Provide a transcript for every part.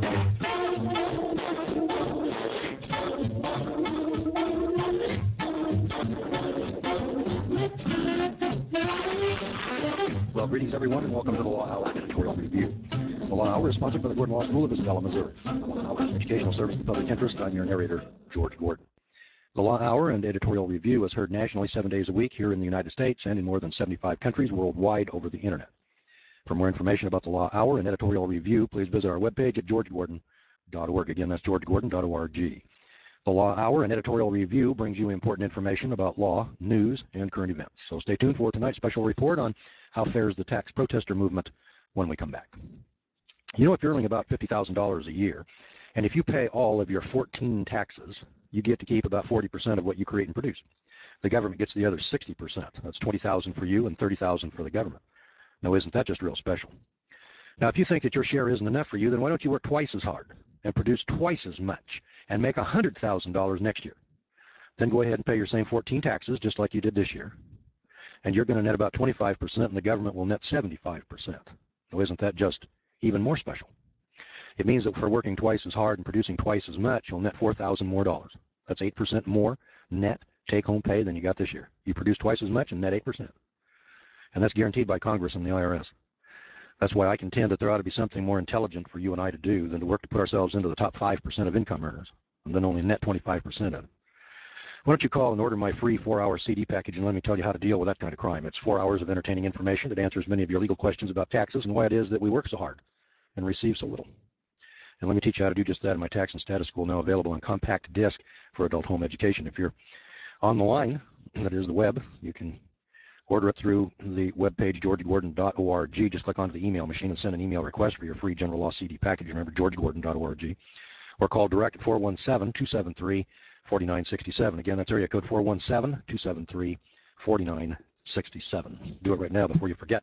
Well, greetings everyone, and welcome to the Law Hour Editorial Review. The Law Hour is sponsored by the Gordon Law School of Isabella, Missouri. The Law Hour is an educational service in the public interest. I'm your narrator, George Gordon. The Law Hour and Editorial Review is heard nationally 7 days a week here in the United States and in more than 75 countries worldwide over the Internet. For more information about the Law Hour and Editorial Review, please visit our webpage at georgegordon.org. Again, that's georgegordon.org. The Law Hour and Editorial Review brings you important information about law, news, and current events. So stay tuned for tonight's special report on how fares the tax protester movement when we come back. You know, if you're earning about $50,000 a year, and if you pay all of your 14 taxes, you get to keep about 40% of what you create and produce. The government gets the other 60%. That's $20,000 for you and $30,000 for the government. Now, isn't that just real special? Now, if you think that your share isn't enough for you, then why don't you work twice as hard and produce twice as much and make $100,000 next year? Then go ahead and pay your same 14 taxes just like you did this year. And you're going to net about 25%, and the government will net 75%. Now, isn't that just even more special? It means that for working twice as hard and producing twice as much, you'll net $4,000 more dollars. That's 8% more net take-home pay than you got this year. You produce twice as much and net 8%. And that's guaranteed by Congress and the IRS. That's why I contend that there ought to be something more intelligent for you and I to do than to work to put ourselves into the top 5% of income earners and then only net 25% of it. Why don't you call and order my free 4-hour CD package and let me tell you how to deal with that kind of crime. It's 4 hours of entertaining information that answers many of your legal questions about taxes and why it is that we work so hard and receive so little. And let me teach you how to do just that in my Tax and Status School, now available on compact disc for adult home education. If you're on the line, that is the web, you can order it through the webpage georgegordon.org. Just click onto the email machine and send an email request for your free general law CD package. Remember, georgegordon.org. Or call direct at 417-273-4967. Again, that's area code 417-273-4967. Do it right now before you forget.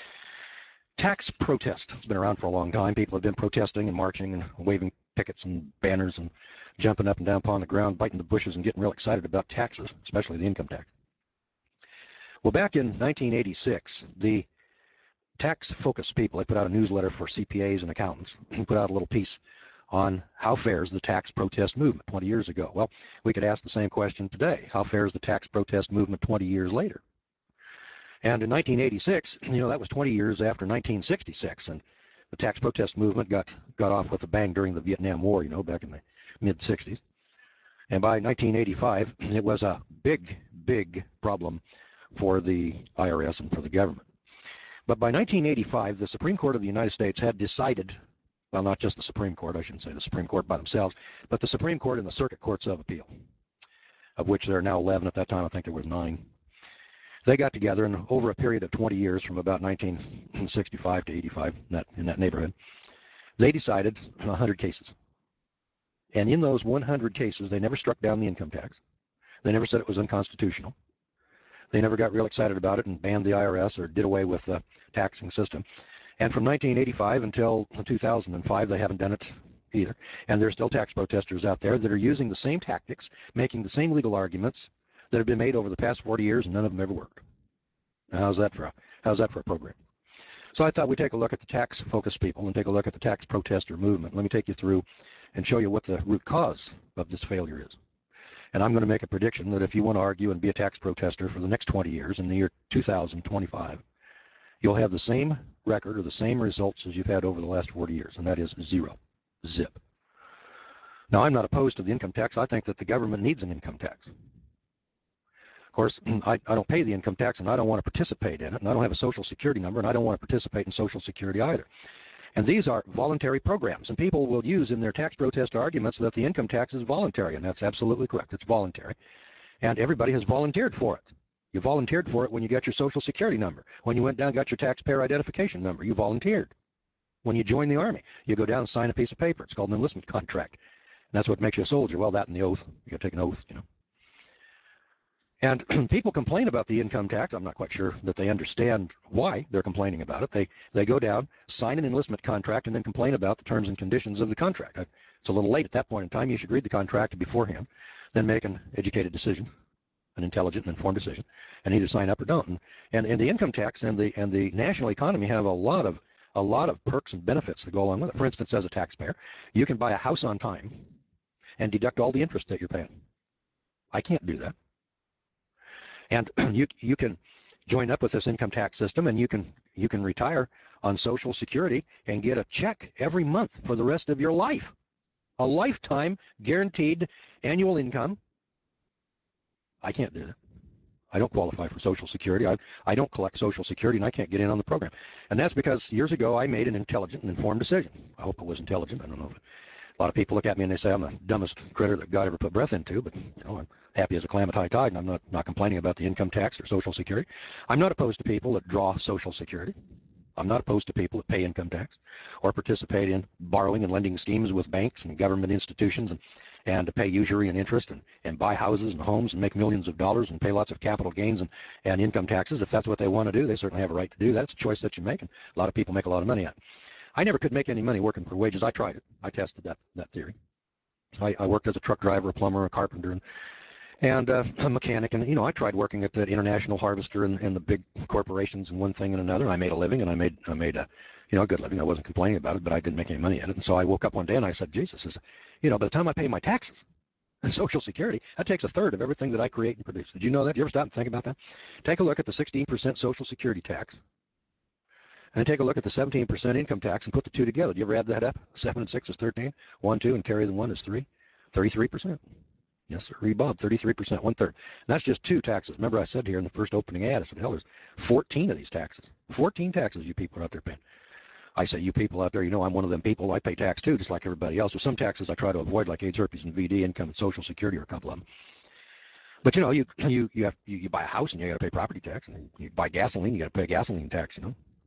Tax protest. It's been around for a long time. People have been protesting and marching and waving pickets and banners and jumping up and down upon the ground, biting the bushes and getting real excited about taxes, especially the income tax. Well, back in 1986, the tax-focused people, they put out a newsletter for CPAs and accountants, and put out a little piece on how fares the tax protest movement 20 years ago. Well, we could ask the same question today. How fares the tax protest movement 20 years later? And in 1986, that was 20 years after 1966, and the tax protest movement got off with a bang during the Vietnam War, back in the mid-60s. And by 1985, it was a big, big problem for the IRS and for the government. But by 1985, the Supreme Court of the United States had decided, well, not just the Supreme Court, I shouldn't say the Supreme Court by themselves, but the Supreme Court and the Circuit Courts of Appeal, of which there are now 11. At that time, I think there was 9. They got together, and over a period of 20 years, from about 1965 to 85, in that neighborhood, they decided 100 cases. And in those 100 cases, they never struck down the income tax. They never said it was unconstitutional. They never got real excited about it and banned the IRS or did away with the taxing system. And from 1985 until 2005, they haven't done it either. And there's still tax protesters out there that are using the same tactics, making the same legal arguments that have been made over the past 40 years, and none of them ever worked. Now, how's that for a program? So I thought we'd take a look at the tax-focused people and take a look at the tax protester movement. Let me take you through and show you what the root cause of this failure is. And I'm going to make a prediction that if you want to argue and be a tax protester for the next 20 years, in the year 2025, you'll have the same record or the same results as you've had over the last 40 years, and that is zero. Zip. Now, I'm not opposed to the income tax. I think that the government needs an income tax. Of course, I don't pay the income tax, and I don't want to participate in it, and I don't have a Social Security number, and I don't want to participate in Social Security either. And these are voluntary programs, and people will use in their tax protest arguments that the income tax is voluntary, and that's absolutely correct. It's voluntary, and everybody has volunteered for it. You volunteered for it when you got your Social Security number. When you went down and got your taxpayer identification number, you volunteered. When you join the Army, you go down and sign a piece of paper. It's called an enlistment contract, and that's what makes you a soldier. Well, that and the oath. You got to take an oath, And people complain about the income tax. I'm not quite sure that they understand why they're complaining about it. They go down, sign an enlistment contract, and then complain about the terms and conditions of the contract. It's a little late at that point in time. You should read the contract beforehand, then make an educated decision, an intelligent and informed decision, and either sign up or don't. And the income tax and the national economy have a lot of a lot of perks and benefits that go along with it. For instance, as a taxpayer, you can buy a house on time and deduct all the interest that you're paying. I can't do that. And you can join up with this income tax system, and you can retire on Social Security and get a check every month for the rest of your life. A lifetime guaranteed annual income. I can't do that. I don't qualify for Social Security. I don't collect Social Security, and I can't get in on the program. And that's because years ago I made an intelligent and informed decision. I hope it was intelligent. I don't know if a lot of people look at me and they say I'm the dumbest critter that God ever put breath into, but I'm happy as a clam at high tide, and I'm not complaining about the income tax or Social Security. I'm not opposed to people that draw Social Security. I'm not opposed to people that pay income tax or participate in borrowing and lending schemes with banks and government institutions and to pay usury and interest and buy houses and homes and make millions of dollars and pay lots of capital gains and income taxes. If that's what they want to do, they certainly have a right to do that. It's a choice that you make, and a lot of people make a lot of money at it. I never could make any money working for wages. I tried it. I tested that theory. I worked as a truck driver, a plumber, a carpenter, and a mechanic. And, I tried working at the International Harvester and the big corporations and one thing and another. And I made a living, and I made a good living. I wasn't complaining about it, but I didn't make any money at it. And so I woke up one day and I said, Jesus, by the time I pay my taxes and Social Security, that takes a third of everything that I create and produce. Did you know that? Did you ever stop and think about that? Take a look at the 16% Social Security tax. And then take a look at the 17% income tax and put the two together. Do you ever add that up? 7 and 6 is 13. 1, 2, and carry the 1 is 3. 33%. Yes, sir. Bob, 33%, 1/3. And that's just 2 taxes. Remember I said here in the first opening ad, I said, hell, there's 14 of these taxes. 14 taxes you people are out there paying. I say, you people out there, I'm one of them people. I pay tax too, just like everybody else. There's some taxes I try to avoid, like AIDS, herpes, and VD, income, and Social Security, or a couple of them. But you buy a house and you got to pay property tax, and you buy gasoline, you got to pay gasoline tax,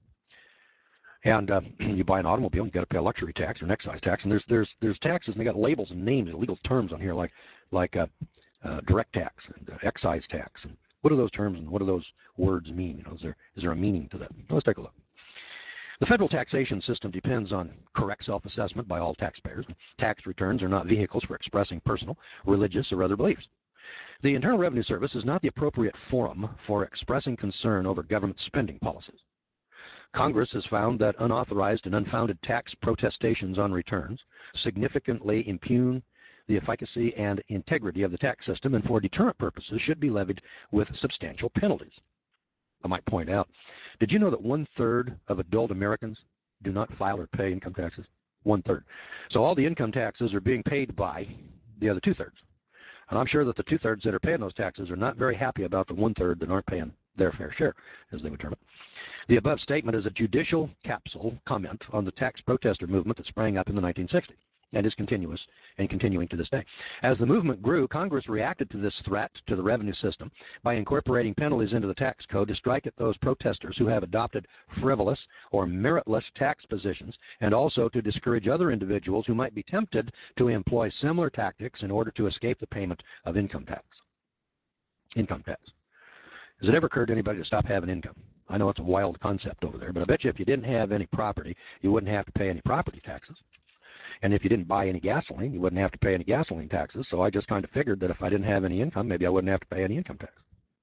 And you buy an automobile, you got to pay a luxury tax or an excise tax, and there's taxes, and they got labels and names and legal terms on here, like direct tax and excise tax. And what do those terms and what do those words mean? Is there a meaning to that? Let's take a look. The federal taxation system depends on correct self-assessment by all taxpayers. Tax returns are not vehicles for expressing personal, religious, or other beliefs. The Internal Revenue Service is not the appropriate forum for expressing concern over government spending policies. Congress has found that unauthorized and unfounded tax protestations on returns significantly impugn the efficacy and integrity of the tax system, and for deterrent purposes should be levied with substantial penalties. I might point out, did you know that 1/3 of adult Americans do not file or pay income taxes? 1/3. So all the income taxes are being paid by the other 2/3. And I'm sure that the 2/3 that are paying those taxes are not very happy about the 1/3 that aren't paying their fair share, as they would term it. The above statement is a judicial capsule comment on the tax protester movement that sprang up in the 1960s and is continuing to this day. As the movement grew, Congress reacted to this threat to the revenue system by incorporating penalties into the tax code to strike at those protesters who have adopted frivolous or meritless tax positions, and also to discourage other individuals who might be tempted to employ similar tactics in order to escape the payment of income tax. Income tax. Has it ever occurred to anybody to stop having income? I know it's a wild concept over there, but I bet you if you didn't have any property, you wouldn't have to pay any property taxes. And if you didn't buy any gasoline, you wouldn't have to pay any gasoline taxes. So I just kind of figured that if I didn't have any income, maybe I wouldn't have to pay any income tax.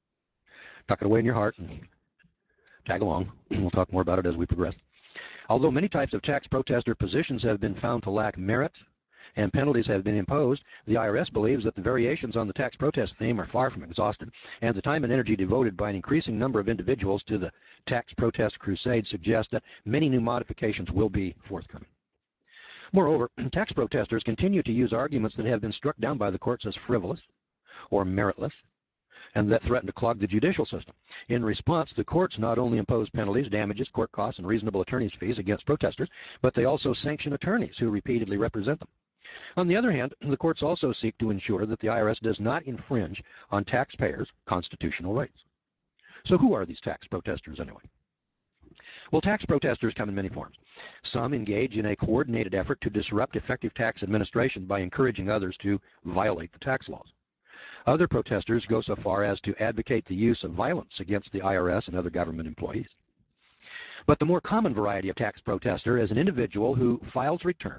Tuck it away in your heart and tag along. We'll talk more about it as we progress. Although many types of tax protester positions have been found to lack merit and penalties have been imposed, the IRS believes that the variations on the tax protest theme are far from exhausted, and the time and energy devoted by an increasing number of individuals to the tax protest crusade suggests that many new modifications will be forthcoming. Moreover, tax protesters continue to use arguments that have been struck down by the courts as frivolous or meritless, and that threaten to clog the judicial system. In response, the courts not only impose penalties, damages, court costs, and reasonable attorney's fees against protesters, but they also sanction attorneys who repeatedly represent them. On the other hand, the courts also seek to ensure that the IRS does not infringe on taxpayers' constitutional rights. So who are these tax protesters anyway? Well, tax protesters come in many forms. Some engage in a coordinated effort to disrupt effective tax administration by encouraging others to violate the tax laws. Other protesters go so far as to advocate the use of violence against the IRS and other government employees. But the more common variety of tax protester is an individual who files returns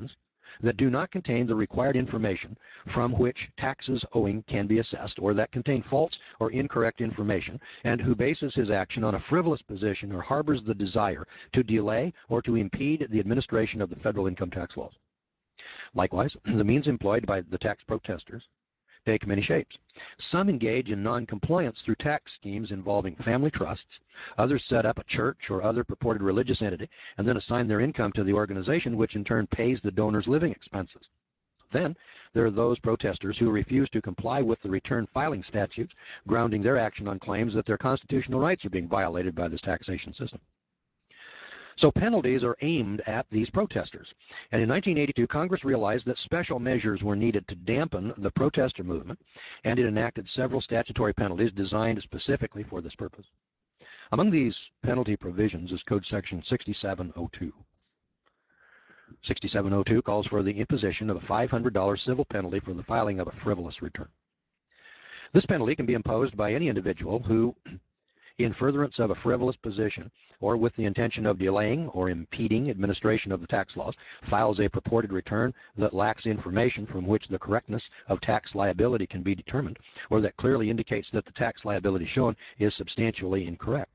that do not contain the required information from which taxes owing can be assessed, or that contain false or incorrect information, and who bases his action on a frivolous position or harbors the desire to delay or to impede the administration of the federal income tax laws. Likewise, the means employed by the tax protesters take many shapes. Some engage in non-compliance through tax schemes involving family trusts. Others set up a church or other purported religious entity and then assign their income to the organization, which in turn pays the donor's living expenses. Then there are those protesters who refuse to comply with the return filing statutes, grounding their action on claims that their constitutional rights are being violated by this taxation system. So penalties are aimed at these protesters. And in 1982, Congress realized that special measures were needed to dampen the protester movement, and it enacted several statutory penalties designed specifically for this purpose. Among these penalty provisions is Code Section 6702. 6702 calls for the imposition of a $500 civil penalty for the filing of a frivolous return. This penalty can be imposed by any individual who, in furtherance of a frivolous position, or with the intention of delaying or impeding administration of the tax laws, files a purported return that lacks information from which the correctness of tax liability can be determined, or that clearly indicates that the tax liability shown is substantially incorrect.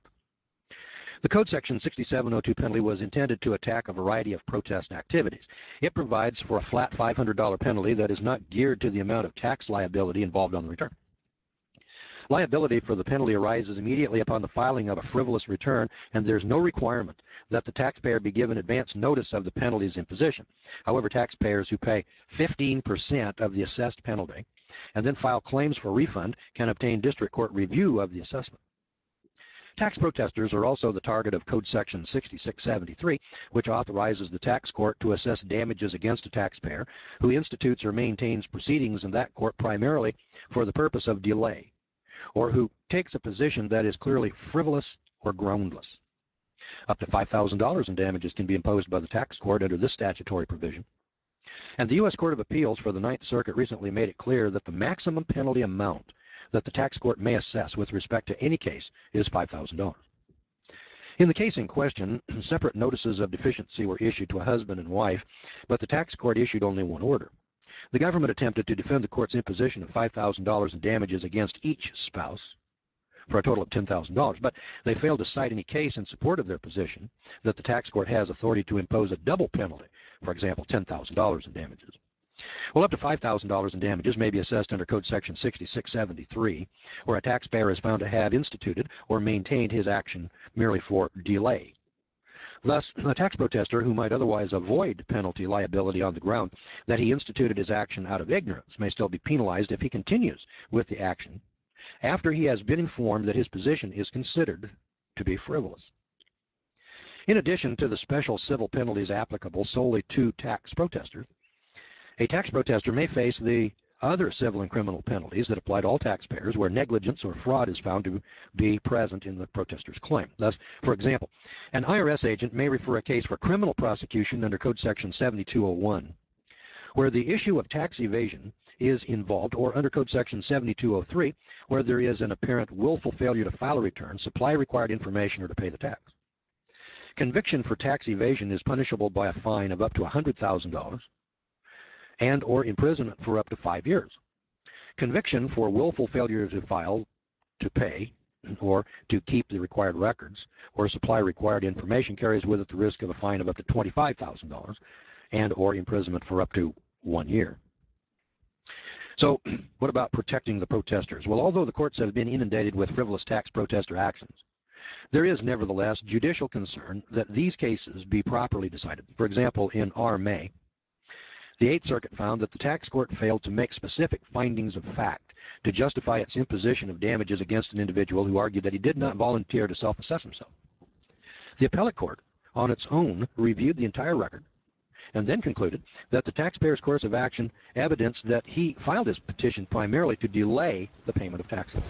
The Code Section 6702 penalty was intended to attack a variety of protest activities. It provides for a flat $500 penalty that is not geared to the amount of tax liability involved on the return. Liability for the penalty arises immediately upon the filing of a frivolous return, and there's no requirement that the taxpayer be given advance notice of the penalty's imposition. However, taxpayers who pay 15% of the assessed penalty and then file claims for refund can obtain district court review of the assessment. Tax protesters are also the target of Code Section 6673, which authorizes the tax court to assess damages against a taxpayer who institutes or maintains proceedings in that court primarily for the purpose of delay, or who takes a position that is clearly frivolous or groundless. Up to $5,000 in damages can be imposed by the tax court under this statutory provision. And the U.S. Court of Appeals for the Ninth Circuit recently made it clear that the maximum penalty amount that the tax court may assess with respect to any case is $5,000. In the case in question, separate notices of deficiency were issued to a husband and wife, but the tax court issued only one order. The government attempted to defend the court's imposition of $5,000 in damages against each spouse for a total of $10,000, but they failed to cite any case in support of their position that the tax court has authority to impose a double penalty, for example, $10,000 in damages. Well, up to $5,000 in damages may be assessed under Code Section 6673, where a taxpayer is found to have instituted or maintained his action merely for delay. Thus, a tax protester who might otherwise avoid penalty liability on the ground that he instituted his action out of ignorance may still be penalized if he continues with the action after he has been informed that his position is considered to be frivolous. In addition to the special civil penalties applicable solely to tax protesters, a tax protester may face the other civil and criminal penalties that apply to all taxpayers where negligence or fraud is found to be present in the protester's claim. Thus, for example, an IRS agent may refer a case for criminal prosecution under Code Section 7201, where the issue of tax evasion is involved, or under Code Section 7203, where there is an apparent willful failure to file a return, supply required information, or to pay the tax. Conviction for tax evasion is punishable by a fine of up to $100,000 and or imprisonment for up to 5 years. Conviction for willful failure to file, to pay, or to keep the required records, or supply required information carries with it the risk of a fine of up to $25,000 and or imprisonment for up to 1 year. So what about protecting the protesters? Well, although the courts have been inundated with frivolous tax protester actions, there is nevertheless judicial concern that these cases be properly decided. For example, in R. May, the Eighth Circuit found that the tax court failed to make specific findings of fact to justify its imposition of damages against an individual who argued that he did not volunteer to self-assess himself. The appellate court, on its own, reviewed the entire record and then concluded that the taxpayer's course of action evidenced that he filed his petition primarily to delay the payment of taxes.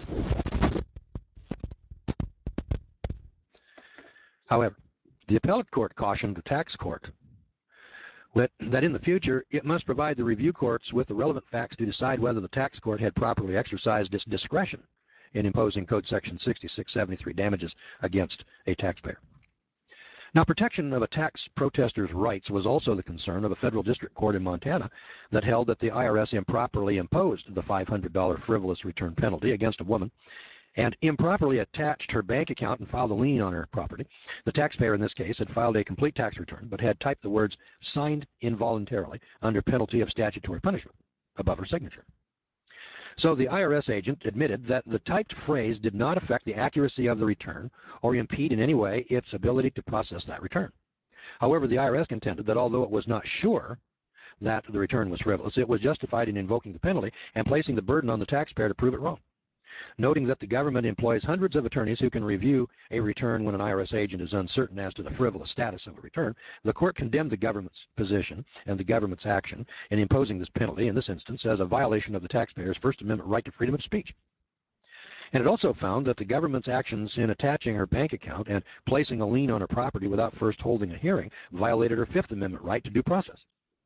However, the appellate court cautioned the tax court that in the future it must provide the review courts with the relevant facts to decide whether the tax court had properly exercised its discretion in imposing Code Section 6673 damages against a taxpayer. Now, protection of a tax protester's rights was also the concern of a federal district court in Montana that held that the IRS improperly imposed the $500 frivolous return penalty against a woman and improperly attached her bank account and filed a lien on her property. The taxpayer in this case had filed a complete tax return but had typed the words signed involuntarily under penalty of statutory punishment above her signature. So the IRS agent admitted that the typed phrase did not affect the accuracy of the return or impede in any way its ability to process that return. However, the IRS contended that although it was not sure that the return was frivolous, it was justified in invoking the penalty and placing the burden on the taxpayer to prove it wrong. Noting that the government employs hundreds of attorneys who can review a return when an IRS agent is uncertain as to the frivolous status of a return, the court condemned the government's position and the government's action in imposing this penalty in this instance as a violation of the taxpayer's First Amendment right to freedom of speech. And it also found that the government's actions in attaching her bank account and placing a lien on her property without first holding a hearing violated her Fifth Amendment right to due process.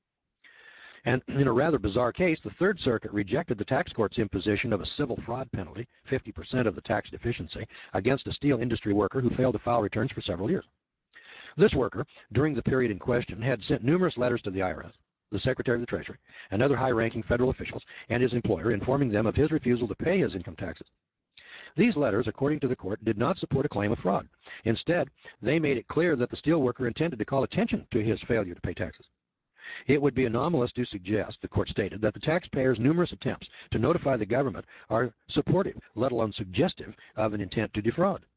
And in a rather bizarre case, the Third Circuit rejected the tax court's imposition of a civil fraud penalty, 50% of the tax deficiency, against a steel industry worker who failed to file returns for several years. This worker, during the period in question, had sent numerous letters to the IRS, the Secretary of the Treasury, and other high-ranking federal officials, and his employer, informing them of his refusal to pay his income taxes. These letters, according to the court, did not support a claim of fraud. Instead, they made it clear that the steel worker intended to call attention to his failure to pay taxes. It would be anomalous to suggest, the court stated, that the taxpayer's numerous attempts to notify the government are supportive, let alone suggestive, of an intent to defraud.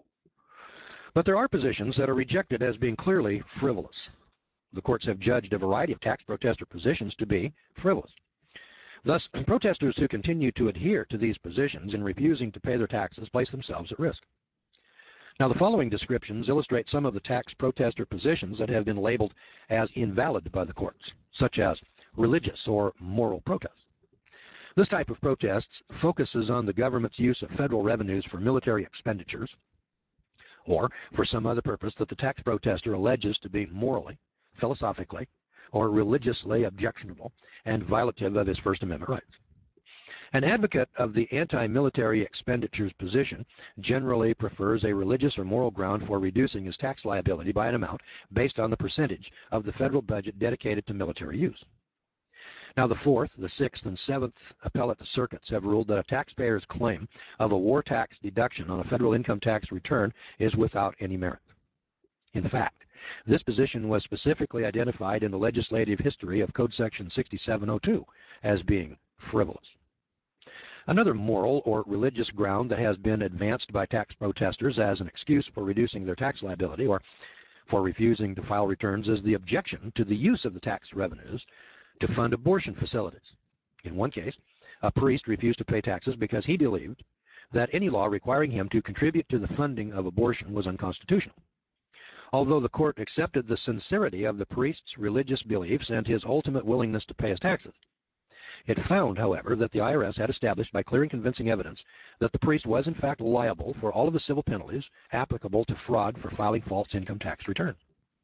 But there are positions that are rejected as being clearly frivolous. The courts have judged a variety of tax protester positions to be frivolous. Thus, protesters who continue to adhere to these positions in refusing to pay their taxes place themselves at risk. Now, the following descriptions illustrate some of the tax protester positions that have been labeled as invalid by the courts, such as religious or moral protest. This type of protests focuses on the government's use of federal revenues for military expenditures or for some other purpose that the tax protester alleges to be morally, philosophically, or religiously objectionable and violative of his First Amendment rights. An advocate of the anti-military expenditures position generally prefers a religious or moral ground for reducing his tax liability by an amount based on the percentage of the federal budget dedicated to military use. Now, the Fourth, the Sixth, and Seventh appellate circuits have ruled that a taxpayer's claim of a war tax deduction on a federal income tax return is without any merit. In fact, this position was specifically identified in the legislative history of Code Section 6702 as being frivolous. Another moral or religious ground that has been advanced by tax protesters as an excuse for reducing their tax liability or for refusing to file returns is the objection to the use of the tax revenues to fund abortion facilities. In one case, a priest refused to pay taxes because he believed that any law requiring him to contribute to the funding of abortion was unconstitutional. Although the court accepted the sincerity of the priest's religious beliefs and his ultimate willingness to pay his taxes, it found, however, that the IRS had established by clear and convincing evidence that the priest was in fact liable for all of the civil penalties applicable to fraud for filing false income tax returns.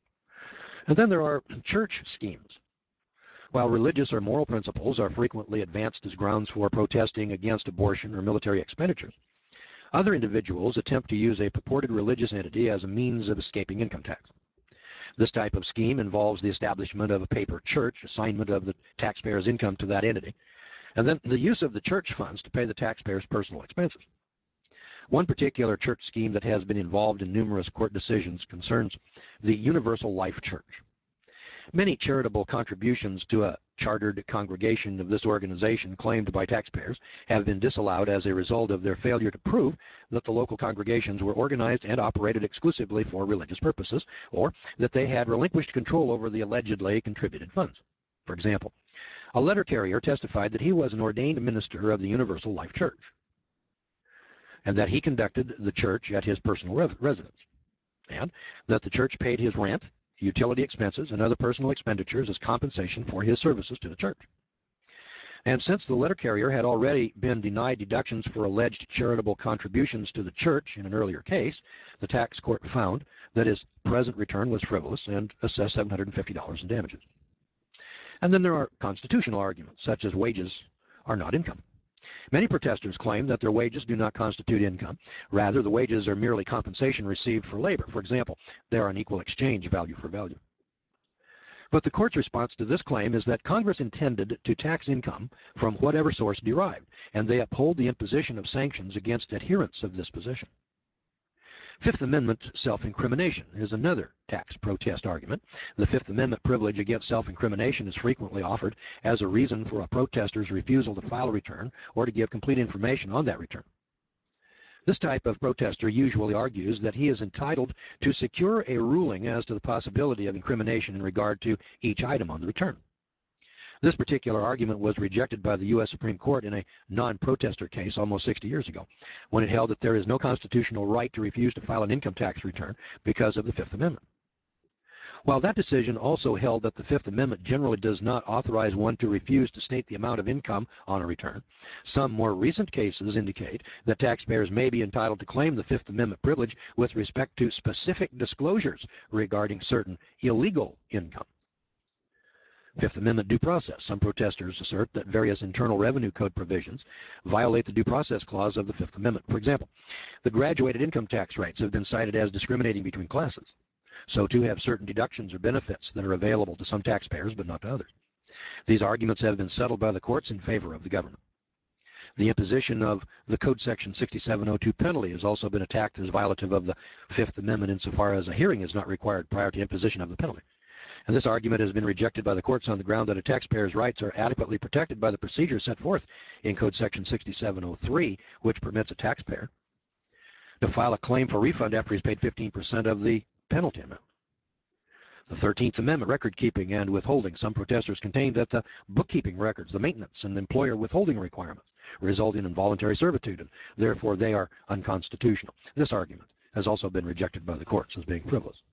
And then there are church schemes. While religious or moral principles are frequently advanced as grounds for protesting against abortion or military expenditures, other individuals attempt to use a purported religious entity as a means of escaping income tax. This type of scheme involves the establishment of a paper church, assignment of the taxpayer's income to that entity, and then the use of the church funds to pay the taxpayer's personal expenses. One particular church scheme that has been involved in numerous court decisions concerns the Universal Life Church. Many charitable contributions to a chartered congregation of this organization claimed by taxpayers have been disallowed as a result of their failure to prove that the local congregations were organized and operated exclusively for religious purposes, or that they had relinquished control over the allegedly contributed funds. For example, a letter carrier testified that he was an ordained minister of the Universal Life Church, and that he conducted the church at his personal residence, and that the church paid his rent, utility expenses, and other personal expenditures as compensation for his services to the church. And since the letter carrier had already been denied deductions for alleged charitable contributions to the church in an earlier case, the tax court found that his present return was frivolous and assessed $750 in damages. And then there are constitutional arguments, such as wages are not income. Many protesters claim that their wages do not constitute income. Rather, the wages are merely compensation received for labor. For example, they are an equal exchange, value for value. But the court's response to this claim is that Congress intended to tax income from whatever source derived, and they uphold the imposition of sanctions against adherents of this position. Fifth Amendment self-incrimination is another tax protest argument. The Fifth Amendment privilege against self-incrimination is frequently offered as a reason for a protester's refusal to file a return or to give complete information on that return. This type of protester usually argues that he is entitled to secure a ruling as to the possibility of incrimination in regard to each item on the return. This particular argument was rejected by the U.S. Supreme Court in a non-protester case almost 60 years ago, when it held that there is no constitutional right to refuse to file an income tax return because of the Fifth Amendment. While that decision also held that the Fifth Amendment generally does not authorize one to refuse to state the amount of income on a return, some more recent cases indicate that taxpayers may be entitled to claim the Fifth Amendment privilege with respect to specific disclosures regarding certain illegal income. Fifth Amendment due process. Some protesters assert that various Internal Revenue Code provisions violate the Due Process Clause of the Fifth Amendment. For example, the graduated income tax rates have been cited as discriminating between classes. So too have certain deductions or benefits that are available to some taxpayers but not to others. These arguments have been settled by the courts in favor of the government. The imposition of the Code Section 6702 penalty has also been attacked as violative of the Fifth Amendment insofar as a hearing is not required prior to imposition of the penalty. And this argument has been rejected by the courts on the ground that a taxpayer's rights are adequately protected by the procedures set forth in Code Section 6703, which permits a taxpayer to file a claim for refund after he's paid 15% of the penalty amount. The 13th Amendment, record keeping and withholding. Some protesters contend that the bookkeeping records, the maintenance, and employer withholding requirements result in involuntary servitude, and therefore they are unconstitutional. This argument has also been rejected by the courts as being frivolous.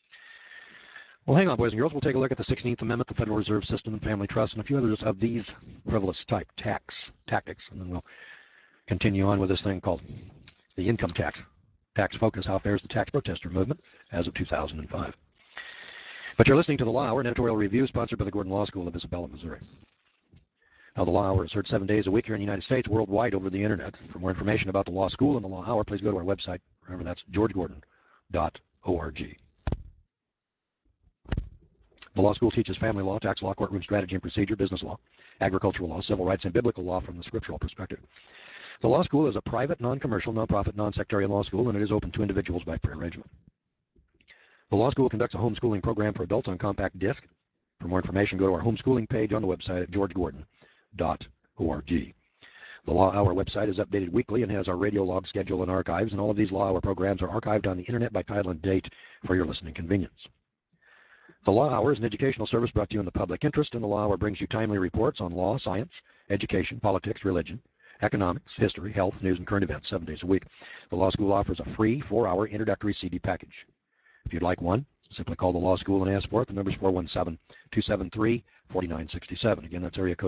Well, hang on, boys and girls. We'll take a look at the 16th Amendment, the Federal Reserve System, and family trust, and a few others of these frivolous type tax tactics. And then we'll continue on with this thing called the income tax. Tax Focus, how fares the tax protester movement as of 2005. But you're listening to The Law Hour, an editorial review sponsored by the Gordon Law School of Isabella, Missouri. Now, The Law Hour is heard 7 days a week here in the United States, worldwide over the internet. For more information about the law school and The Law Hour, please go to our website. Remember, that's georgegordon.org. The law school teaches family law, tax law, courtroom strategy and procedure, business law, agricultural law, civil rights, and biblical law from the scriptural perspective. The law school is a private, non-commercial, non-profit, non-sectarian law school, and it is open to individuals by prearrangement. The law school conducts a homeschooling program for adults on compact disc. For more information, go to our homeschooling page on the website at georgegordon.org. The Law Hour website is updated weekly and has our radio log schedule and archives, and all of these Law Hour programs are archived on the internet by title and date for your listening convenience. The Law Hour is an educational service brought to you in the public interest, and the Law Hour brings you timely reports on law, science, education, politics, religion, economics, history, health, news, and current events 7 days a week. The law school offers a free 4-hour introductory CD package. If you'd like one, simply call the law school and ask for it. The number is 417-273-4967. Again, that's area code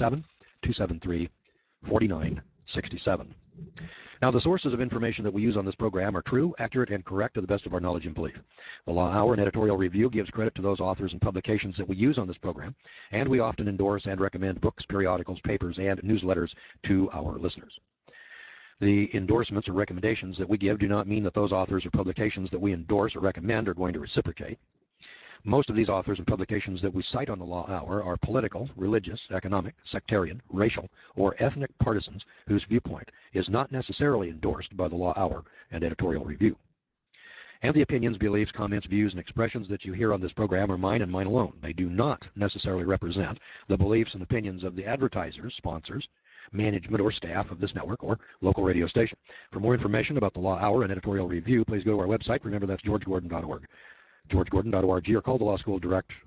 417-273-4967. Now, the sources of information that we use on this program are true, accurate, and correct to the best of our knowledge and belief. The Law Hour and editorial review gives credit to those authors and publications that we use on this program, and we often endorse and recommend books, periodicals, papers, and newsletters to our listeners. The endorsements or recommendations that we give do not mean that those authors or publications that we endorse or recommend are going to reciprocate. Most of these authors and publications that we cite on the Law Hour are political, religious, economic, sectarian, racial, or ethnic partisans whose viewpoint is not necessarily endorsed by the Law Hour and editorial review. And the opinions, beliefs, comments, views, and expressions that you hear on this program are mine and mine alone. They do not necessarily represent the beliefs and opinions of the advertisers, sponsors, management, or staff of this network or local radio station. For more information about the Law Hour and editorial review, please go to our website. Remember, that's georgegordon.org. georgegordon.org, or call the law school direct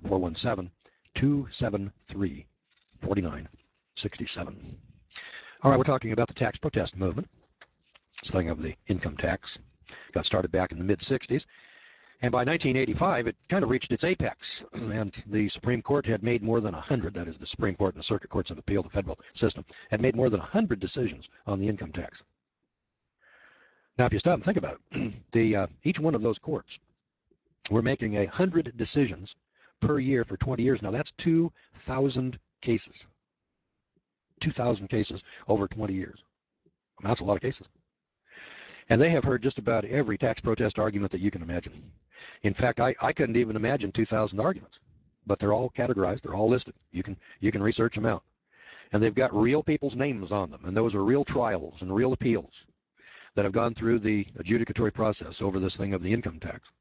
417-273-4967. All right, we're talking about the tax protest movement. This thing of the income tax got started back in the mid-'60s. And by 1985, it kind of reached its apex. And the Supreme Court had made more than 100, that is the Supreme Court and the Circuit Courts of Appeal, the federal system, had made more than 100 decisions on the income tax. Now, if you stop and think about it, each one of those courts were making 100 decisions per year for 20 years. Now, that's 2,000 cases. 2,000 cases over 20 years. I mean, that's a lot of cases. And they have heard just about every tax protest argument that you can imagine. In fact, I couldn't even imagine 2,000 arguments, but they're all categorized. They're all listed. You can research them out. And they've got real people's names on them, and those are real trials and real appeals that have gone through the adjudicatory process over this thing of the income tax.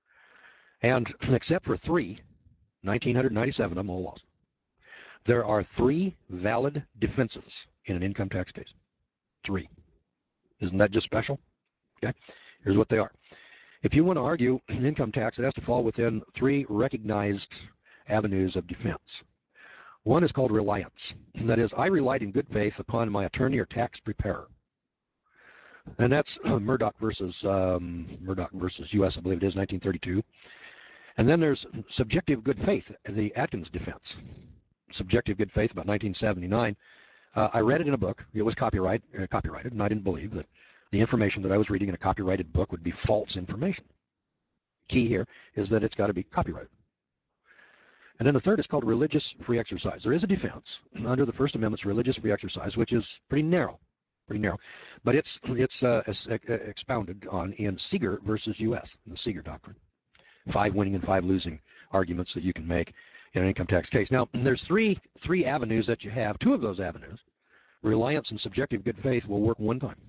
And except for three, 1,997 of them all lost. There are three valid defenses in an income tax case. Three. Isn't that just special? Okay, here's what they are. If you want to argue income tax, it has to fall within three recognized avenues of defense. One is called reliance. That is, I relied in good faith upon my attorney or tax preparer. And that's Murdoch versus U.S., I believe it is, 1932. And then there's subjective good faith, the Atkins defense. Subjective good faith, about 1979. I read it in a book. It was copyrighted, and I didn't believe that the information that I was reading in a copyrighted book would be false information. Key here is that it's got to be copyrighted. And then the third is called religious free exercise. There is a defense under the First Amendment's religious free exercise, which is pretty narrow, but it's expounded on in Seeger versus U.S., the Seeger doctrine. 5 winning and 5 losing arguments that you can make in an income tax case. Now, there's three avenues that you have. 2 of those avenues, reliance and subjective good faith, will work one time.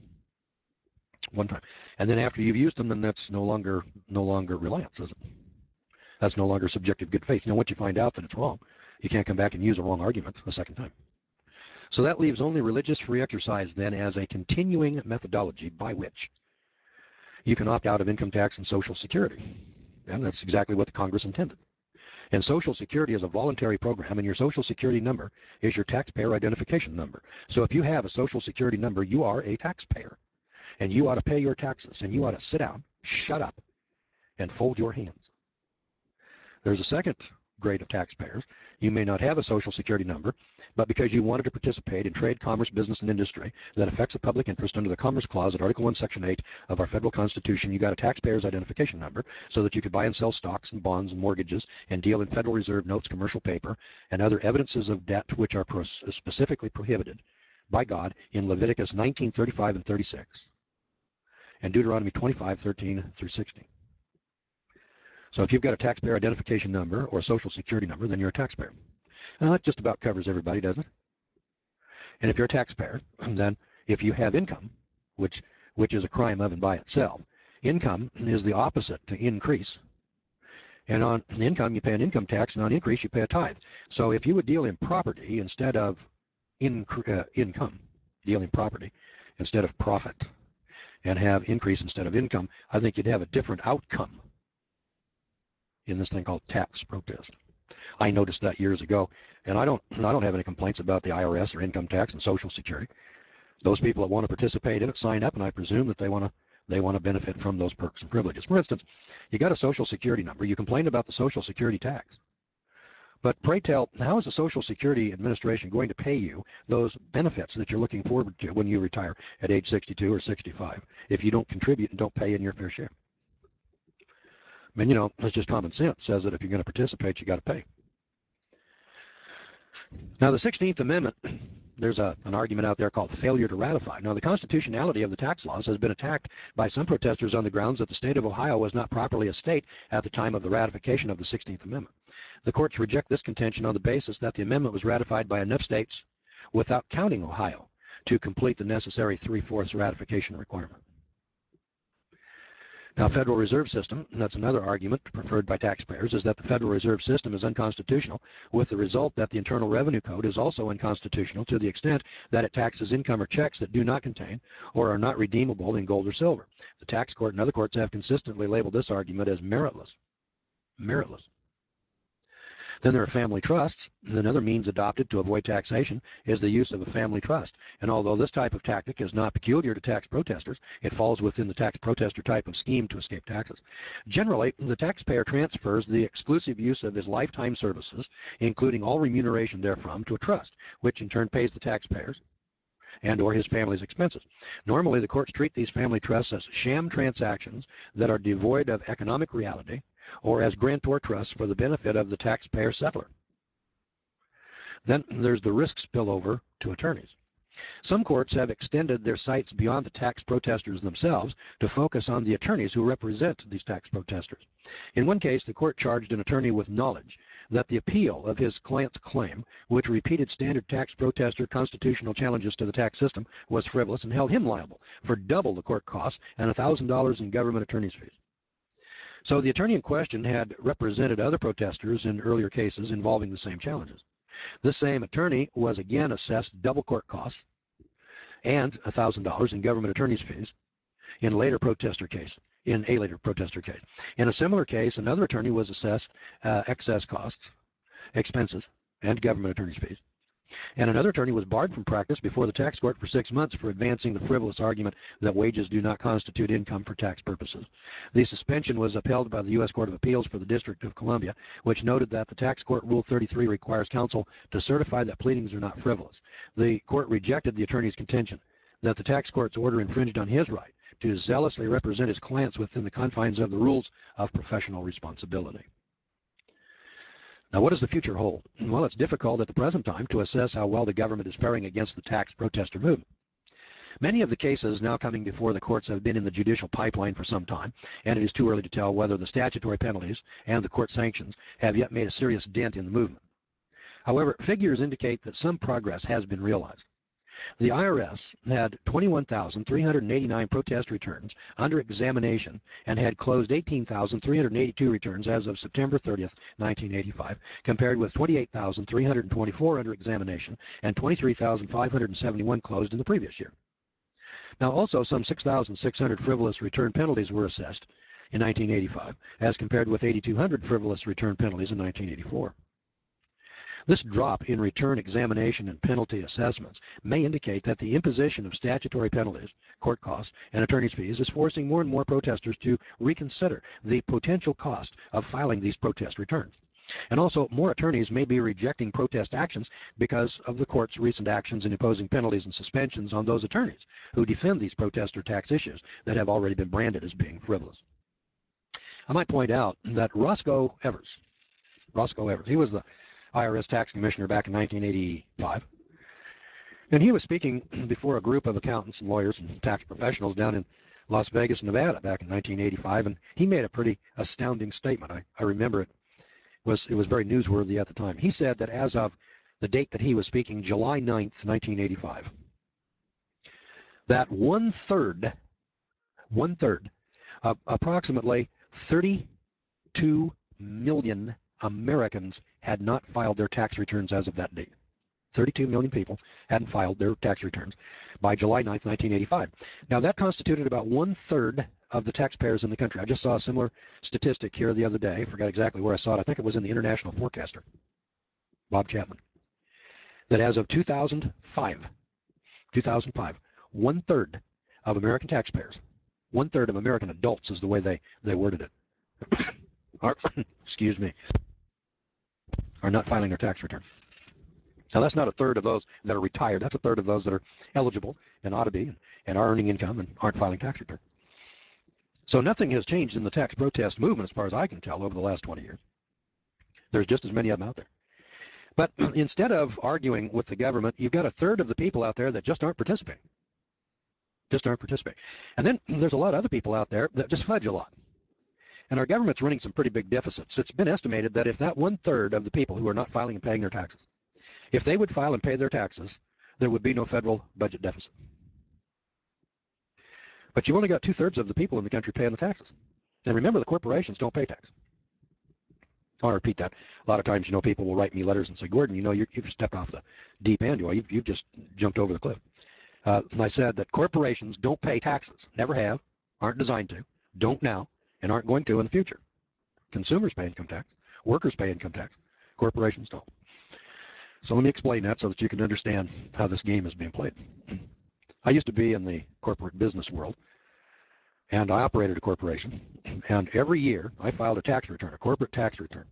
And then after you've used them, then that's no longer reliance, is it? That's no longer subjective good faith. Once you find out that it's wrong, you can't come back and use a wrong argument a second time. So that leaves only religious free exercise then as a continuing methodology by which you can opt out of income tax and Social Security. And that's exactly what the Congress intended. And Social Security is a voluntary program, and your Social Security number is your taxpayer identification number. So if you have a Social Security number, you are a taxpayer, and you ought to pay your taxes, and you ought to sit down, shut up, and fold your hands. There's a second grade of taxpayers. You may not have a Social Security number, but because you wanted to participate in trade, commerce, business, and industry that affects a public interest under the Commerce Clause at Article 1, Section 8 of our federal Constitution, you got a taxpayer's identification number so that you could buy and sell stocks and bonds and mortgages and deal in Federal Reserve notes, commercial paper, and other evidences of debt which are specifically prohibited by God in Leviticus 19:35 and 36 and Deuteronomy 25:13 through 16. So if you've got a taxpayer identification number or a Social Security number, then you're a taxpayer. Now, that just about covers everybody, doesn't it? And if you're a taxpayer, then if you have income, which is a crime of and by itself, income is the opposite to increase. And on income, you pay an income tax, and on increase, you pay a tithe. So if you would deal in property instead of income, deal in property instead of profit, and have increase instead of income, I think you'd have a different outcome in this thing called tax protest. I noticed that years ago, and I don't have any complaints about the IRS or income tax and Social Security. Those people that want to participate in it sign up, and I presume that they want to benefit from those perks and privileges. For instance, you got a Social Security number. You complain about the Social Security tax. But pray tell, how is the Social Security Administration going to pay you those benefits that you're looking forward to when you retire at age 62 or 65 if you don't contribute and don't pay in your fair share? I mean, it's just common sense. It says that if you're going to participate, you got to pay. Now, the 16th Amendment, there's an argument out there called failure to ratify. Now, the constitutionality of the tax laws has been attacked by some protesters on the grounds that the state of Ohio was not properly a state at the time of the ratification of the 16th Amendment. The courts reject this contention on the basis that the amendment was ratified by enough states without counting Ohio to complete the necessary 3/4 ratification requirement. Now, Federal Reserve System, that's another argument preferred by taxpayers, is that the Federal Reserve System is unconstitutional, with the result that the Internal Revenue Code is also unconstitutional to the extent that it taxes income or checks that do not contain or are not redeemable in gold or silver. The tax court and other courts have consistently labeled this argument as meritless. Meritless. Then there are family trusts. Another means adopted to avoid taxation is the use of a family trust. And although this type of tactic is not peculiar to tax protesters, it falls within the tax protester type of scheme to escape taxes. Generally, the taxpayer transfers the exclusive use of his lifetime services, including all remuneration therefrom, to a trust, which in turn pays the taxpayers and or his family's expenses. Normally, the courts treat these family trusts as sham transactions that are devoid of economic reality, or as grantor trusts for the benefit of the taxpayer settler. Then there's the risk spillover to attorneys. Some courts have extended their sights beyond the tax protesters themselves to focus on the attorneys who represent these tax protesters. In one case, the court charged an attorney with knowledge that the appeal of his client's claim, which repeated standard tax protester constitutional challenges to the tax system, was frivolous and held him liable for double the court costs and $1,000 in government attorney's fees. So the attorney in question had represented other protesters in earlier cases involving the same challenges. This same attorney was again assessed double court costs and $1,000 in government attorney's fees in a later protester case. In a similar case, another attorney was assessed excess costs, expenses, and government attorney's fees. And another attorney was barred from practice before the tax court for 6 months for advancing the frivolous argument that wages do not constitute income for tax purposes. The suspension was upheld by the U.S. Court of Appeals for the District of Columbia, which noted that the Tax Court Rule 33 requires counsel to certify that pleadings are not frivolous. The court rejected the attorney's contention that the tax court's order infringed on his right to zealously represent his clients within the confines of the rules of professional responsibility. Now, what does the future hold? Well, it's difficult at the present time to assess how well the government is faring against the tax protester movement. Many of the cases now coming before the courts have been in the judicial pipeline for some time, and it is too early to tell whether the statutory penalties and the court sanctions have yet made a serious dent in the movement. However, figures indicate that some progress has been realized. The IRS had 21,389 protest returns under examination and had closed 18,382 returns as of September 30th, 1985, compared with 28,324 under examination and 23,571 closed in the previous year. Now, also, some 6,600 frivolous return penalties were assessed in 1985, as compared with 8,200 frivolous return penalties in 1984. This drop in return examination and penalty assessments may indicate that the imposition of statutory penalties, court costs, and attorney's fees is forcing more and more protesters to reconsider the potential cost of filing these protest returns. And also, more attorneys may be rejecting protest actions because of the court's recent actions in imposing penalties and suspensions on those attorneys who defend these protester tax issues that have already been branded as being frivolous. I might point out that Roscoe Evers, he was the IRS tax commissioner back in 1985. And he was speaking before a group of accountants and lawyers and tax professionals down in Las Vegas, Nevada back in 1985, and he made a pretty astounding statement. I remember it was very newsworthy at the time. He said that as of the date that he was speaking, July 9th, 1985, that one-third, approximately 32 million Americans had not filed their tax returns as of that date. 32 million people hadn't filed their tax returns by July 9th, 1985. Now, that constituted about one-third of the taxpayers in the country. I just saw a similar statistic here the other day. I forgot exactly where I saw it. I think it was in the International Forecaster, Bob Chapman, that as of 2005, one-third of American taxpayers, one-third of American adults is the way they worded it, excuse me, are not filing their tax return. Now, that's not a third of those that are retired. That's a third of those that are eligible and ought to be and are earning income and aren't filing tax return. So nothing has changed in the tax protest movement, as far as I can tell, over the last 20 years. There's just as many of them out there. But instead of arguing with the government, you've got a third of the people out there that just aren't participating. And then there's a lot of other people out there that just fudge a lot. And our government's running some pretty big deficits. It's been estimated that if that one-third of the people who are not filing and paying their taxes, if they would file and pay their taxes, there would be no federal budget deficit. But you've only got two-thirds of the people in the country paying the taxes. And remember, the corporations don't pay tax. I want to repeat that. A lot of times, people will write me letters and say, Gordon, you've stepped off the deep end. You've just jumped over the cliff. And I said that corporations don't pay taxes. Never have, aren't designed to, don't now, and aren't going to in the future. Consumers pay income tax. Workers pay income tax. Corporations don't. So let me explain that so that you can understand how this game is being played. I used to be in the corporate business world, and I operated a corporation. And every year, I filed a tax return, a corporate tax return.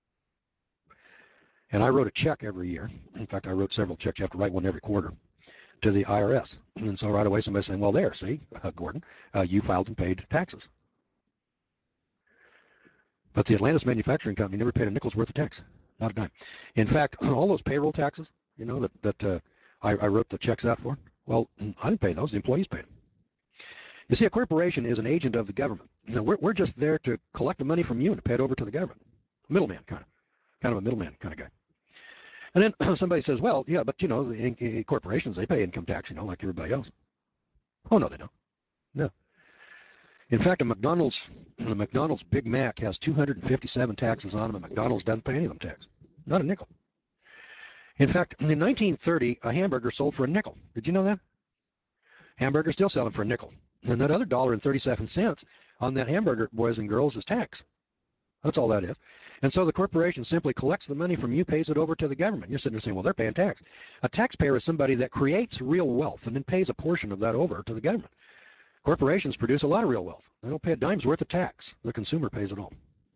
And I wrote a check every year. In fact, I wrote several checks. You have to write one every quarter to the IRS. And so right away, somebody's saying, well, there, see, Gordon, you filed and paid taxes. But the Atlantis Manufacturing Company never paid a nickel's worth of tax. Not a dime. In fact, all those payroll taxes, you know, that I wrote the checks out for, well, I didn't pay those. The employees paid them. You see, a corporation is an agent of the government. You know, we're just there to collect the money from you and pay it over to the government. Middleman, kind of a middleman kind of guy. And then somebody says, well, yeah, but you know, the corporations, they pay income tax, you know, like everybody else. Oh, no, they don't. No. In fact, a McDonald's Big Mac has 257 taxes on them, and McDonald's doesn't pay any of them tax. Not a nickel. In fact, in 1930, a hamburger sold for a nickel. Did you know that? Hamburgers still selling for a nickel. And that other $1.37 on that hamburger, boys and girls, is tax. That's all that is. And so the corporation simply collects the money from you, pays it over to the government. You're sitting there saying, well, they're paying tax. A taxpayer is somebody that creates real wealth and then pays a portion of that over to the government. Corporations produce a lot of real wealth. They don't pay a dime's worth of tax. The consumer pays it all.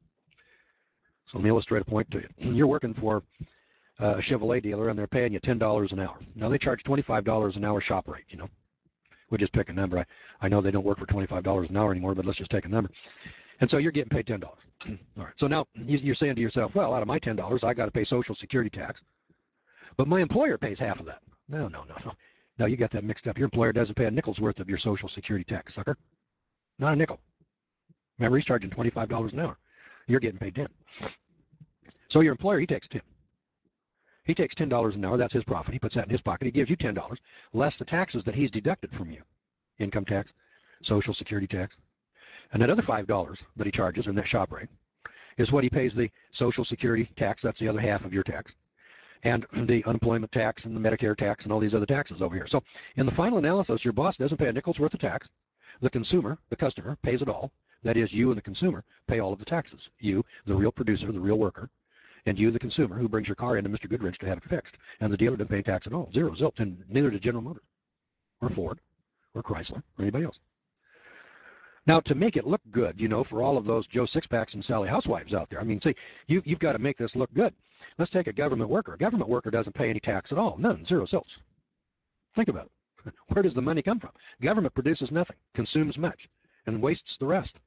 So let me illustrate a point to you. You're working for a Chevrolet dealer and they're paying you $10 an hour. Now they charge $25 an hour shop rate, you know. We'll just pick a number. I know they don't work for $25 an hour anymore, but let's just take a number. And so you're getting paid $10. All right. So now you're saying to yourself, well, out of my $10, I got to pay Social Security tax. But my employer pays half of that. No. No, you got that mixed up. Your employer doesn't pay a nickel's worth of your Social Security tax, sucker. Not a nickel. Remember, he's charging $25 an hour. You're getting paid 10. So your employer, he takes 10. He takes $10 an hour. That's his profit. He puts that in his pocket. He gives you $10 less the taxes that he's deducted from you. Income tax, Social Security tax. And that other $5 that he charges in that shop rate is what he pays the Social Security tax. That's the other half of your tax. And the unemployment tax and the Medicare tax and all these other taxes over here. So in the final analysis, your boss doesn't pay a nickel's worth of tax. The consumer, the customer, pays it all. That is, you and the consumer pay all of the taxes. You, the real producer, the real worker, and you, the consumer, who brings your car into Mr. Goodrich to have it fixed. And the dealer doesn't pay tax at all. Zero, zilch, and neither does General Motors or Ford or Chrysler or anybody else. Now, to make it look good, you know, for all of those Joe Sixpacks and Sally Housewives out there, I mean, see, you've got to make this look good. Let's take a government worker. A government worker doesn't pay any tax at all. None. Zero cents. Think about it. Where does the money come from? Government produces nothing, consumes much, and wastes the rest.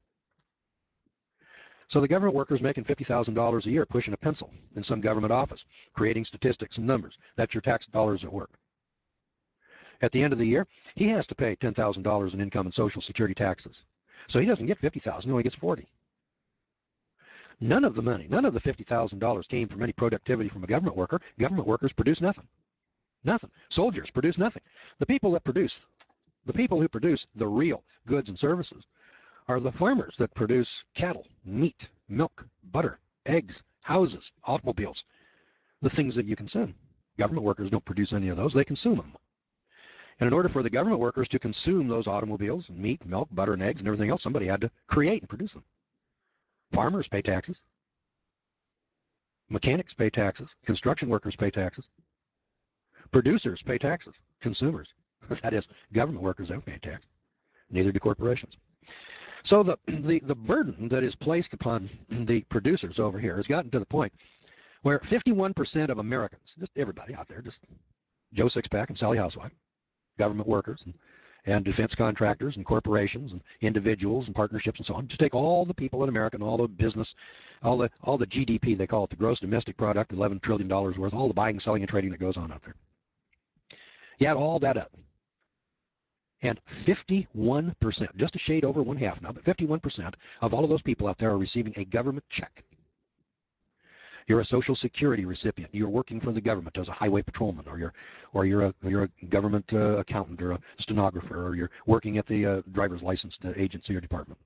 So the government worker is making $50,000 a year pushing a pencil in some government office, creating statistics and numbers. That's your tax dollars at work. At the end of the year, he has to pay $10,000 in income and Social Security taxes. So he doesn't get $50,000, he only gets $40,000. None of the money, none of the $50,000 came from any productivity from a government worker. Government workers produce nothing. Nothing. Soldiers produce nothing. The people who produce the real goods and services are the farmers that produce cattle, meat, milk, butter, eggs, houses, automobiles, the things that you consume. Government workers don't produce any of those, they consume them. And in order for the government workers to consume those automobiles, meat, milk, butter, and eggs, and everything else, somebody had to create and produce them. Farmers pay taxes. Mechanics pay taxes. Construction workers pay taxes. Producers pay taxes. Consumers, that is, government workers, don't pay tax. Neither do corporations. So the burden that is placed upon the producers over here has gotten to the point where 51% of Americans, just everybody out there, just Joe Sixpack and Sally Housewife, government workers and defense contractors and corporations and individuals and partnerships and so on. Just take all the people in America and all the business, all the GDP, they call it the gross domestic product, $11 trillion worth, all the buying, selling, and trading that goes on out there. You add all that up. And 51%, just a shade over one half now, but 51% of all of those people out there are receiving a government check. You're a Social Security recipient. You're working for the government as a highway patrolman, or you're a government accountant, or a stenographer, or you're working at the driver's license agency or department.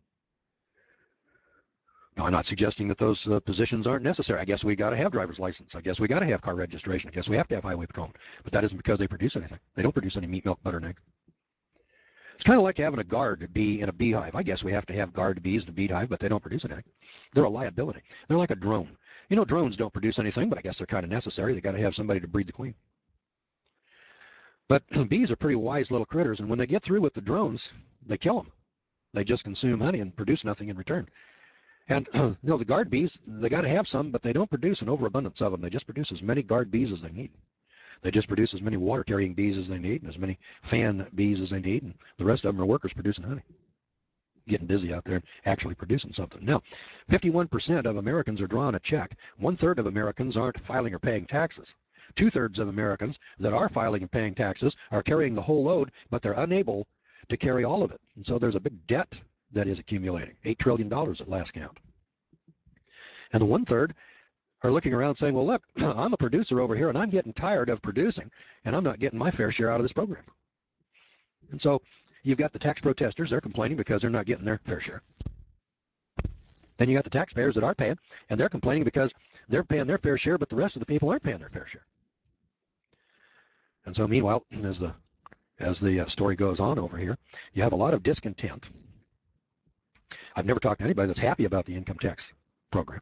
Now, I'm not suggesting that those positions aren't necessary. I guess we got to have driver's license. I guess we got to have car registration. I guess we have to have highway patrolman. But that isn't because they produce anything. They don't produce any meat, milk, butter, and eggs. It's kind of like having a guard to be in a beehive. I guess we have to have guard bees in a beehive, but they don't produce anything. They're a liability. They're like a drone. You know, drones don't produce anything, but I guess they're kind of necessary. They got to have somebody to breed the queen. But bees are pretty wise little critters, and when they get through with the drones, they kill them. They just consume honey and produce nothing in return. And you know, the guard bees, they got to have some, but they don't produce an overabundance of them. They just produce as many guard bees as they need. They just produce as many water-carrying bees as they need, and as many fan bees as they need, and the rest of them are workers producing honey. getting busy out there and actually producing something. Now, 51% of Americans are drawing a check. 1/3 of Americans aren't filing or paying taxes. 2/3 of Americans that are filing and paying taxes are carrying the whole load, but they're unable to carry all of it. And so there's a big debt that is accumulating, $8 trillion at last count. And the 1/3 are looking around saying, well, look, I'm a producer over here and I'm getting tired of producing and I'm not getting my fair share out of this program. And so you've got the tax protesters, they're complaining because they're not getting their fair share. Then you got the taxpayers that are paying, and they're complaining because they're paying their fair share, but the rest of the people aren't paying their fair share. And so meanwhile, as the story goes on over here, you have a lot of discontent. I've never talked to anybody that's happy about the income tax program.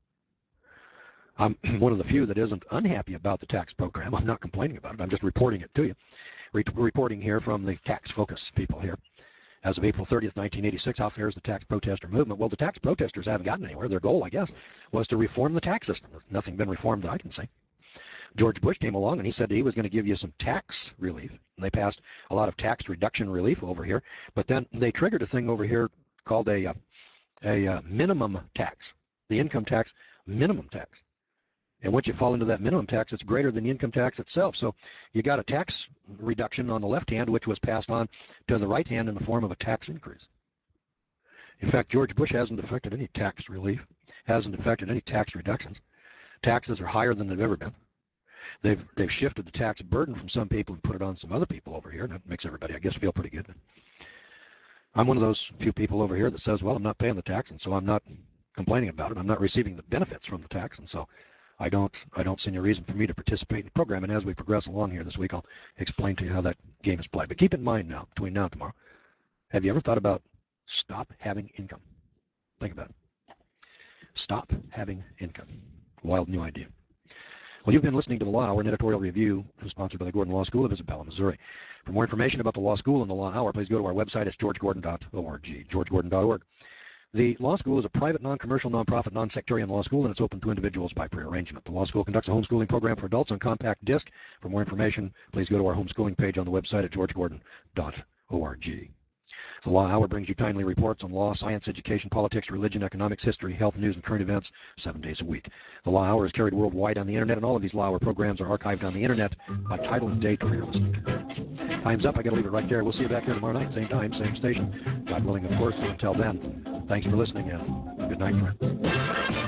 I'm one of the few that isn't unhappy about the tax program. I'm not complaining about it. I'm just reporting it to you. Reporting here from the Tax Focus people here. As of April 30th, 1986, how fares the tax protester movement? Well, the tax protesters haven't gotten anywhere. Their goal, I guess, was to reform the tax system. There's nothing been reformed that I can see. George Bush came along and he said he was going to give you some tax relief. And they passed a lot of tax reduction relief over here. But then they triggered a thing over here called a minimum tax, the income tax minimum tax. And once you fall into that minimum tax, it's greater than the income tax itself. So you got a tax reduction on the left hand, which was passed on to the right hand in the form of a tax increase. In fact, George Bush hasn't effected any tax relief, hasn't effected any tax reductions. Taxes are higher than they've ever been. They've shifted the tax burden from some people and put it on some other people over here, and that makes everybody, I guess, feel pretty good. I'm one of those few people over here that says, well, I'm not paying the tax, and so I'm not complaining about it. I'm not receiving the benefits from the tax, and so I don't see any reason for me to participate in the program. And as we progress along here this week, I'll explain to you how that game is played. But keep in mind now, between now and tomorrow, have you ever thought about stop having income? Think about it. Stop having income. Wild new idea. Well, you've been listening to the Law Hour, an editorial review sponsored by the Gordon Law School of Isabella, Missouri. For more information about the Law School and the Law Hour, please go to our website. It's georgegordon.org, georgegordon.org. The law school is a private, non-commercial, non-profit, non-sectarian law school, and it's open to individuals by prearrangement. The law school conducts a homeschooling program for adults on compact disc. For more information, please go to our homeschooling page on the website at georgegordon.org. The Law Hour brings you timely reports on law, science, education, politics, religion, economics, history, health, news, and current events 7 days a week. The Law Hour is carried worldwide on the internet, and all of these Law Hour programs are archived on the internet by title and date for your listening convenience. Time's up. I got to leave it right there. We'll see you back here tomorrow night, same time, same station. God willing, of course. Until then, thanks for listening, and good night, friends.